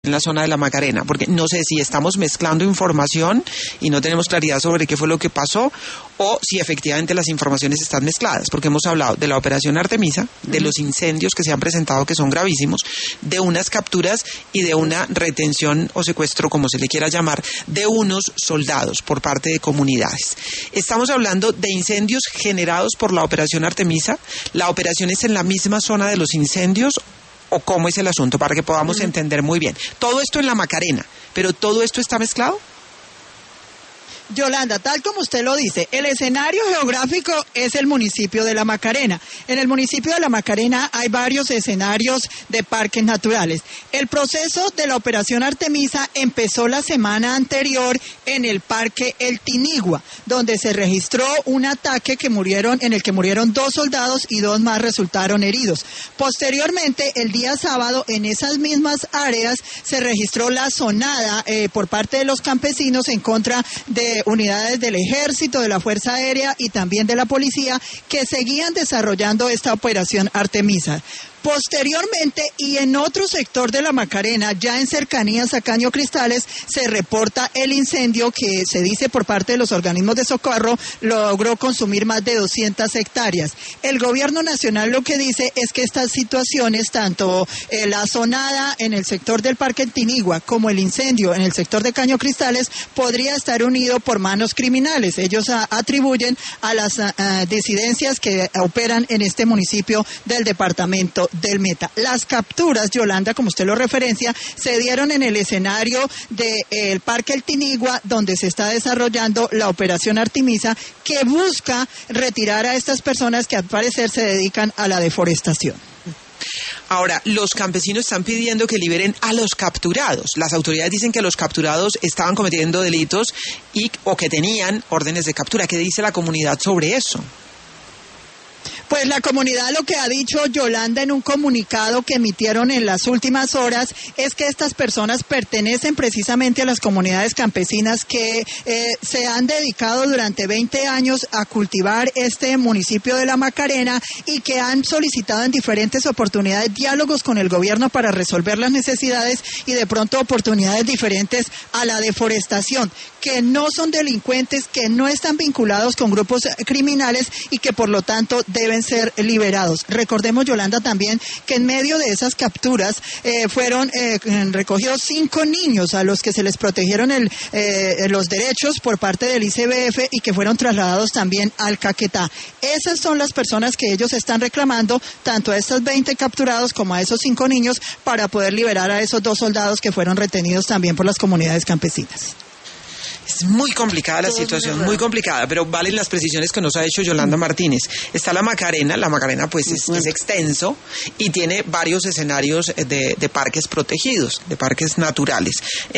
en la zona de la Macarena, porque no sé si estamos mezclando información y no tenemos claridad sobre qué fue lo que pasó, o si efectivamente las informaciones están mezcladas, porque hemos hablado de la operación Artemisa, de los incendios que se han presentado que son gravísimos, de unas capturas y de una retención o secuestro, como se le quiera llamar, de unos soldados por parte de comunidades. Estamos hablando de incendios generados por la operación Artemisa. ¿La operación es en la misma zona de los incendios o cómo es el asunto? Para que podamos entender muy bien. Todo esto en la Macarena, pero ¿todo esto está mezclado? Yolanda, tal como usted lo dice, el escenario geográfico es el municipio de La Macarena. En el municipio de La Macarena hay varios escenarios de parques naturales. El proceso de la operación Artemisa empezó la semana anterior en el parque El Tinigua, donde se registró un ataque en el que murieron 2 soldados y 2 más resultaron heridos. Posteriormente, el día sábado, en esas mismas áreas, se registró la sonada por parte de los campesinos en contra de unidades del Ejército, de la Fuerza Aérea y también de la Policía que seguían desarrollando esta operación Artemisa. Posteriormente, y en otro sector de la Macarena, ya en cercanías a Caño Cristales, se reporta el incendio que se dice por parte de los organismos de socorro logró consumir más de 200 hectáreas. El gobierno nacional lo que dice es que estas situaciones, tanto la sonada en el sector del Parque Tinigua como el incendio en el sector de Caño Cristales, podría estar unido por manos criminales. Ellos atribuyen a las disidencias que operan en este municipio del departamento del Meta. Las capturas, Yolanda, como usted lo referencia, se dieron en el escenario del Parque El Tinigua, donde se está desarrollando la operación Artemisa, que busca retirar a estas personas que al parecer se dedican a la deforestación. Ahora, los campesinos están pidiendo que liberen a los capturados. Las autoridades dicen que los capturados estaban cometiendo delitos o que tenían órdenes de captura. ¿Qué dice la comunidad sobre eso? Pues la comunidad lo que ha dicho, Yolanda, en un comunicado que emitieron en las últimas horas, es que estas personas pertenecen precisamente a las comunidades campesinas que se han dedicado durante 20 años a cultivar este municipio de La Macarena y que han solicitado en diferentes oportunidades diálogos con el gobierno para resolver las necesidades y de pronto oportunidades diferentes a la deforestación, que no son delincuentes, que no están vinculados con grupos criminales y que por lo tanto deben ser liberados. Recordemos, Yolanda, también que en medio de esas capturas fueron recogidos 5 niños a los que se les protegieron los derechos por parte del ICBF y que fueron trasladados también al Caquetá. Esas son las personas que ellos están reclamando, tanto a estos 20 capturados como a esos 5 niños, para poder liberar a esos 2 soldados que fueron retenidos también por las comunidades campesinas. Es muy complicada la situación, muy complicada, pero valen las precisiones que nos ha hecho Yolanda Martínez. Está la Macarena pues es extenso y tiene varios escenarios de parques protegidos, de parques naturales.